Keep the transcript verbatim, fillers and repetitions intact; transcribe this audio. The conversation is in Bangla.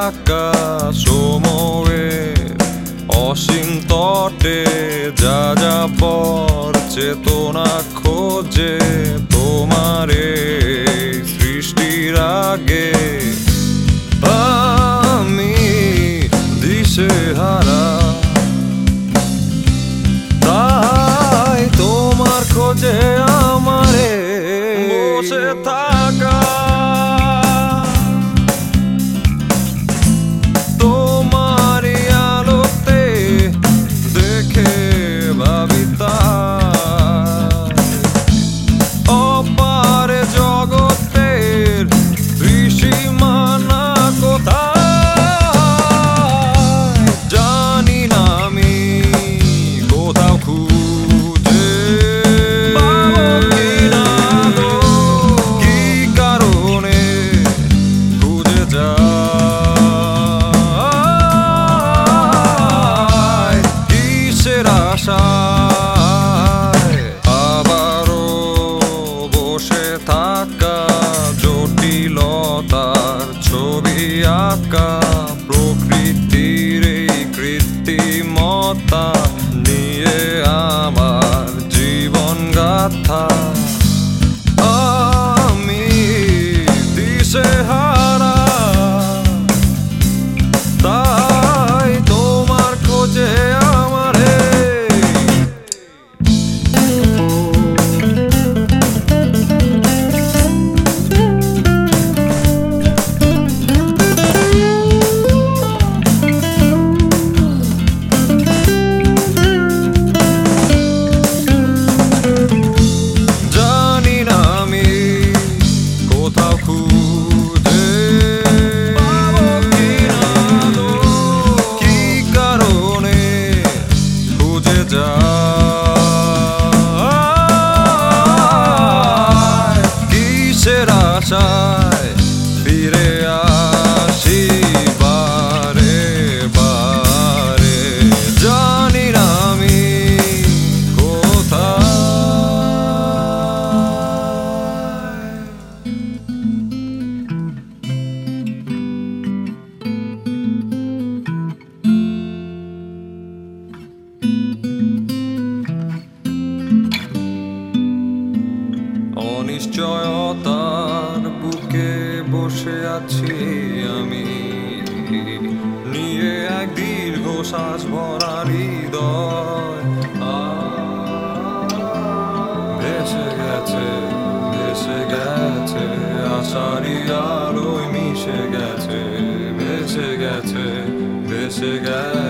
থাকা সময়ের অসীম তটে যাযাবর চেতনা খোঁজে তোমারে সৃষ্টির আগে আমি দিশেহারা, তাই তোমার খোঁজে আমারে বসে থাকা। তোমারই আলোতে দেখে ভাবি তাই অপার জগতের ঋষিমানা কোথায় জানি না আমি, কোথাও খুঁজে পাবো কিনা গো, কি কারণে খুঁজে যায় কিসের আশায় আবারও বসে থাকা জটিলতার ছবি আঁকা প্রকৃতির এই কৃত্রিমতা নিয়ে আমার জীবন গাথা। আমি দিশেহারা, তাই তোমার খোঁজে আমারে জানি না আমি, কোথাও খুঁজে পাবো কিনা গো, কি কারণে খুঁজে যায় কিসের আশায় ফিরে আসি বারে বারে, জানি না আমি কোথায়। অনিশ্চয়তার বুকে বসে আছি আমি, নিয়ে এক দীর্ঘ শ্বাস ভরা হৃদয়। ভেসে গেছে ভেসে গেছে আশারি আলোয় মিশে গেছে, ভেসে গেছে ভেসে গেছে